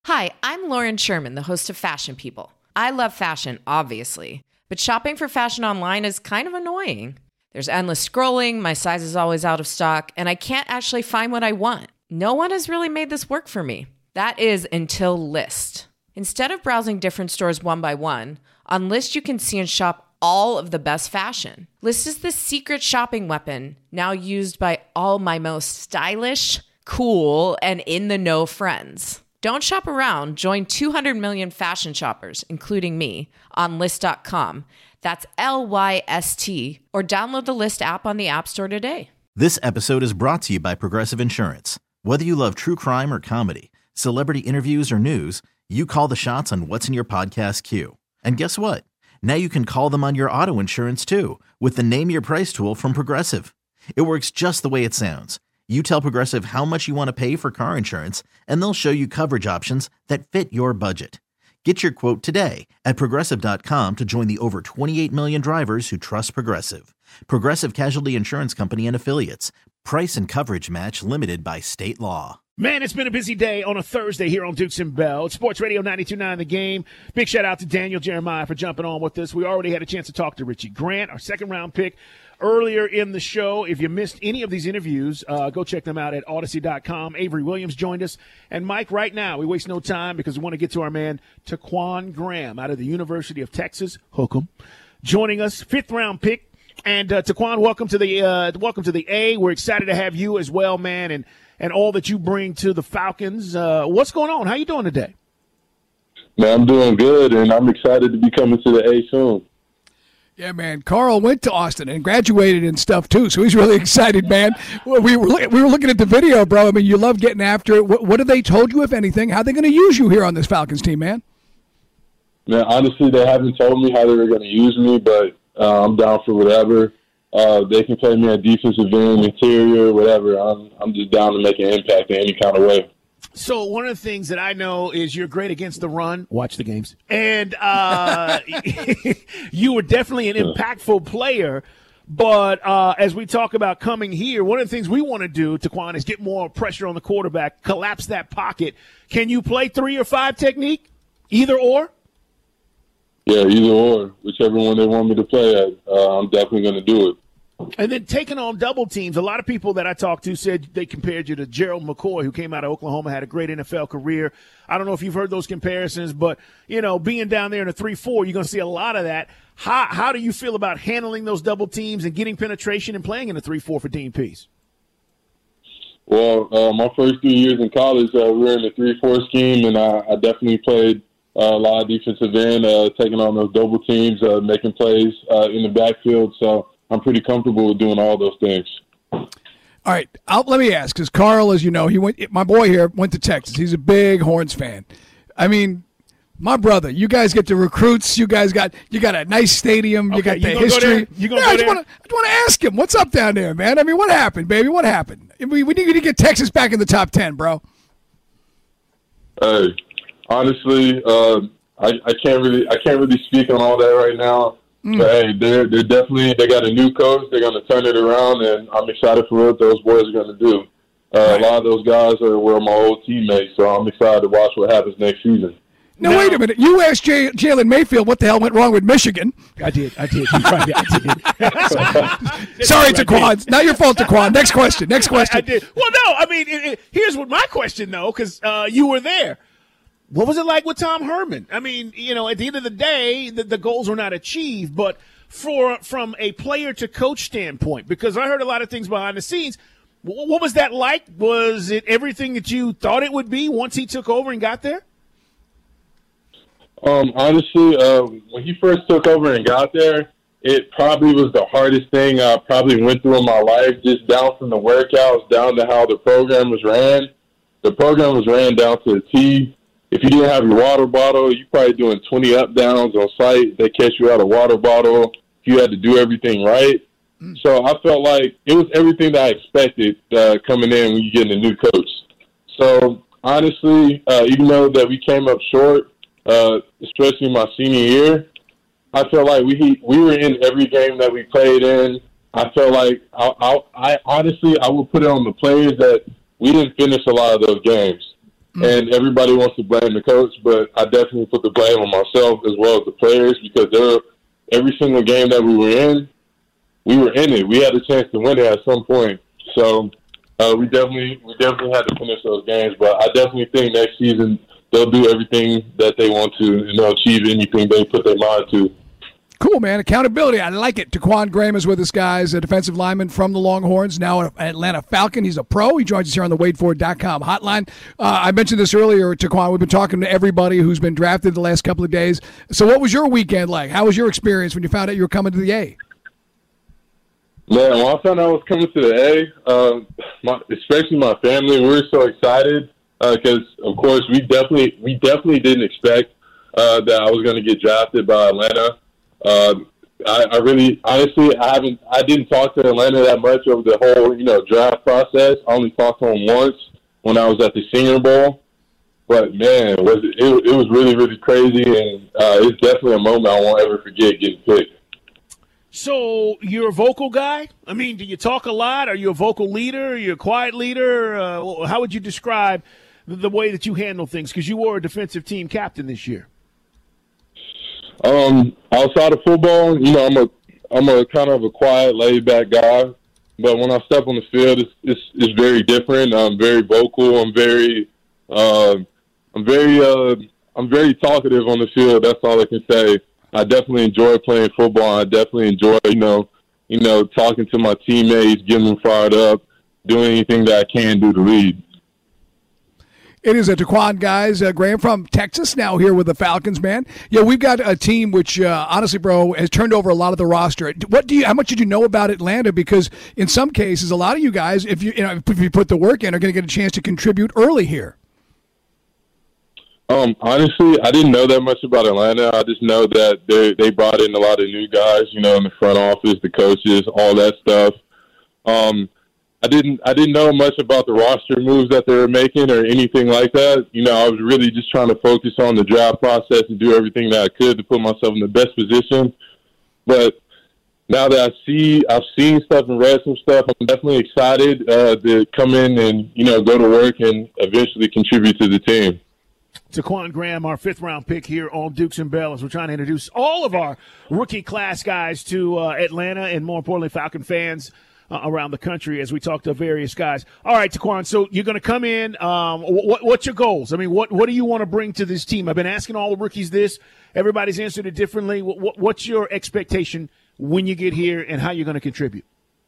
Hi, I'm Lauren Sherman, the host of Fashion People. I love fashion, obviously, but shopping for fashion online is kind of annoying. There's endless scrolling, my size is always out of stock, and I can't actually find what I want. No one has really made this work for me. That is until Lyst. Instead of browsing different stores one by one, on Lyst you can see and shop all of the best fashion. Lyst is the secret shopping weapon, now used by all my most stylish, cool, and in-the-know friends. Don't shop around. Join 200 million fashion shoppers, including me, on Lyst.com. That's Lyst, or download the Lyst app on the App Store today. This episode is brought to you by Progressive Insurance. Whether you love true crime or comedy, celebrity interviews or news, you call the shots on what's in your podcast queue. And guess what? Now you can call them on your auto insurance too, with the Name Your Price tool from Progressive. It works just the way it sounds. You tell Progressive how much you want to pay for car insurance, and they'll show you coverage options that fit your budget. Get your quote today at Progressive.com to join the over 28 million drivers who trust Progressive. Progressive Casualty Insurance Company and Affiliates. Price and coverage match limited by state law. Man, it's been a busy day on a Thursday here on Dukes and Bell. It's Sports Radio 92.9 The Game. Big shout out to Daniel Jeremiah for jumping on with us. We already had a chance to talk to Richie Grant, our second-round pick, earlier in the show. If you missed any of these interviews, go check them out at Odyssey.com. Avery Williams joined us. And, Mike, right now, we waste no time because we want to get to our man, Taquan Graham, out of the University of Texas, Hook'em, joining us, fifth-round pick. And, Taquan, welcome to the A. We're excited to have you as well, man, and all that you bring to the Falcons. What's going on? How you doing today? Man, I'm doing good, and I'm excited to be coming to the A soon. Yeah, man. Carl went to Austin and graduated and stuff, too, so he's really excited, man. We were looking at the video, bro. I mean, you love getting after it. What have they told you, if anything? How are they going to use you here on this Falcons team, man? Man, honestly, they haven't told me how they were going to use me, but I'm down for whatever. They can play me at defensive end, interior, whatever. I'm just down to make an impact in any kind of way. So one of the things that I know is you're great against the run. Watch the games. And you were definitely an impactful player. But as we talk about coming here, one of the things we want to do, Taquan, is get more pressure on the quarterback, collapse that pocket. Can you play 3 or 5 technique? Either or? Yeah, either or. Whichever one they want me to play at, I'm definitely going to do it. And then taking on double teams. A lot of people that I talked to said they compared you to Gerald McCoy, who came out of Oklahoma, had a great NFL career. I don't know if you've heard those comparisons, but, you know, being down there in a 3-4, you're going to see a lot of that. How do you feel about handling those double teams and getting penetration and playing in a 3-4 for Dean Pease? Well, my first 3 years in college, we were in a 3-4 scheme, and I definitely played a lot of defensive end, taking on those double teams, making plays in the backfield. So I'm pretty comfortable with doing all those things. All right, let me ask, because Carl, as you know, my boy here went to Texas. He's a big Horns fan. I mean, my brother, you guys get the recruits. You got a nice stadium. You got the history. I just want to ask him, what's up down there, man? I mean, what happened, baby? What happened? We need to get Texas back in the top 10, bro. Hey, honestly, I can't really speak on all that right now. But hey, they got a new coach. They're going to turn it around, and I'm excited for what those boys are going to do. A lot of those guys were my old teammates, so I'm excited to watch what happens next season. Now, wait a minute. You asked Jalen Mayfield what the hell went wrong with Michigan. I did. I did. Sorry, Taquan. Not your fault, Taquan. Next question. I did. Well, no. I mean, here's what my question, though, because you were there. What was it like with Tom Herman? I mean, you know, at the end of the day, the goals were not achieved. But from a player to coach standpoint, because I heard a lot of things behind the scenes, what was that like? Was it everything that you thought it would be once he took over and got there? Honestly, when he first took over and got there, it probably was the hardest thing I probably went through in my life, just down from the workouts, down to how the program was ran. The program was ran down to a T. If you didn't have your water bottle, you're probably doing 20 up-downs on site. They catch you out a water bottle. You had to do everything right. So I felt like it was everything that I expected coming in when you get a new coach. So honestly, even though that we came up short, especially my senior year, I felt like we were in every game that we played in. I felt like I honestly would put it on the players that we didn't finish a lot of those games. and everybody wants to blame the coach, but I definitely put the blame on myself as well as the players, because every single game that we were in it. We had a chance to win it at some point. So we definitely had to finish those games. But I definitely think next season they'll do everything that they want to, and they'll achieve anything they put their mind to. Cool, man. Accountability. I like it. Taquan Graham is with us, guys, a defensive lineman from the Longhorns, now an Atlanta Falcon. He's a pro. He joins us here on the WadeFord.com hotline. I mentioned this earlier, Taquan. We've been talking to everybody who's been drafted the last couple of days. So what was your weekend like? How was your experience when you found out you were coming to the A? Man, when I found out I was coming to the A, especially my family, we were so excited because, of course, we definitely didn't expect that I was going to get drafted by Atlanta. I really, honestly, I didn't talk to Atlanta that much over the whole, draft process. I only talked to them once when I was at the Senior Bowl. But man, it was really, really crazy, and it's definitely a moment I won't ever forget getting picked. So you're a vocal guy? I mean, do you talk a lot? Are you a vocal leader? Are you a quiet leader? How would you describe the way that you handle things? Because you were a defensive team captain this year. Outside of football, I'm a kind of a quiet, laid-back guy. But when I step on the field, it's very different. I'm very vocal. I'm very talkative on the field. That's all I can say. I definitely enjoy playing football. I definitely enjoy, talking to my teammates, getting them fired up, doing anything that I can do to lead. It is a Taquan, guys. Graham from Texas now here with the Falcons, man. Yeah, we've got a team which, honestly, bro, has turned over a lot of the roster. How much did you know about Atlanta? Because in some cases, a lot of you guys, if you put the work in, are going to get a chance to contribute early here. Honestly, I didn't know that much about Atlanta. I just know that they brought in a lot of new guys, in the front office, the coaches, all that stuff. I didn't know much about the roster moves that they were making or anything like that. I was really just trying to focus on the draft process and do everything that I could to put myself in the best position. But now that I've seen stuff and read some stuff, I'm definitely excited to come in and, go to work and eventually contribute to the team. Taquan Graham, our fifth-round pick here on Dukes and Bell, as we're trying to introduce all of our rookie class guys to Atlanta and, more importantly, Falcon fans around the country as we talk to various guys. All right, Taquan, so you're going to come in. What's your goals? I mean, what do you want to bring to this team? I've been asking all the rookies this. Everybody's answered it differently. What's your expectation when you get here and how you're going to contribute?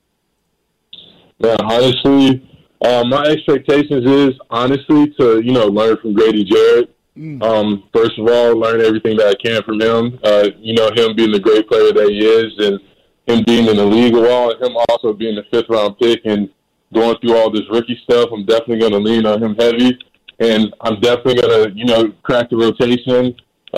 Yeah, honestly, my expectations is, honestly, to, learn from Grady Jarrett. First of all, learn everything that I can from him. Him being the great player that he is, and him being in the league a while, and him also being the fifth-round pick and going through all this rookie stuff. I'm definitely going to lean on him heavy, and I'm definitely going to, crack the rotation,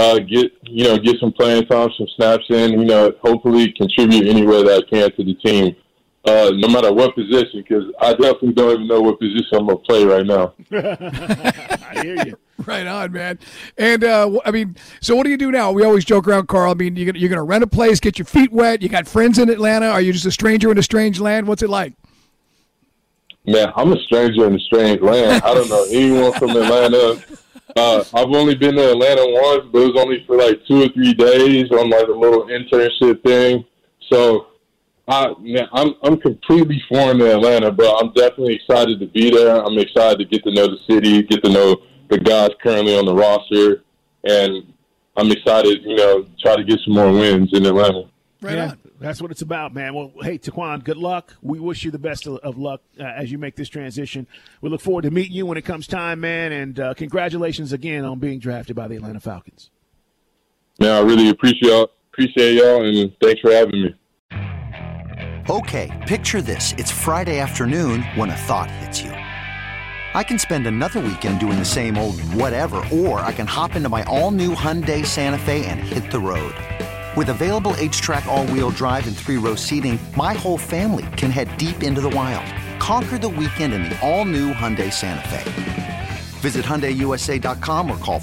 get some playing time, some snaps in, hopefully contribute anywhere that I can to the team, no matter what position, because I definitely don't even know what position I'm going to play right now. I hear you. Right on, man. And, so what do you do now? We always joke around, Carl. I mean, you're going to rent a place, get your feet wet. You got friends in Atlanta. Are you just a stranger in a strange land? What's it like? Man, I'm a stranger in a strange land. I don't know anyone from Atlanta. I've only been to Atlanta once, but it was only for like 2 or 3 days on like a little internship thing. So, I'm completely foreign to Atlanta, but I'm definitely excited to be there. I'm excited to get to know the city, get to know the guys currently on the roster, and I'm excited, try to get some more wins in Atlanta. Right on. That's what it's about, man. Well, hey, Taquan, good luck. We wish you the best of luck as you make this transition. We look forward to meeting you when it comes time, man, and congratulations again on being drafted by the Atlanta Falcons. Yeah, I really appreciate y'all, and thanks for having me. Okay, picture this. It's Friday afternoon when a thought hits you. I can spend another weekend doing the same old whatever, or I can hop into my all-new Hyundai Santa Fe and hit the road. With available H-Track all-wheel drive and 3-row seating, my whole family can head deep into the wild. Conquer the weekend in the all-new Hyundai Santa Fe. Visit HyundaiUSA.com or call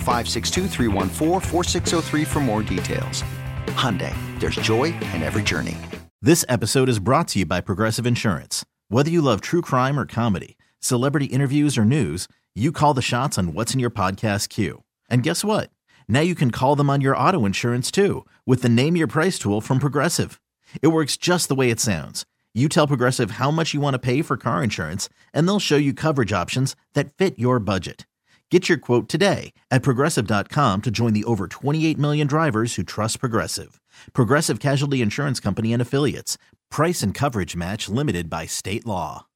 562-314-4603 for more details. Hyundai, there's joy in every journey. This episode is brought to you by Progressive Insurance. Whether you love true crime or comedy, celebrity interviews or news, You call the shots on what's in your podcast queue. And guess what? Now you can call them on your auto insurance too with the Name Your Price tool from Progressive. It works just the way it sounds. You tell Progressive how much you want to pay for car insurance, and they'll show you coverage options that fit your budget. Get your quote today at Progressive.com to join the over 28 million drivers who trust Progressive. Progressive Casualty Insurance Company and Affiliates. Price and coverage match limited by state law.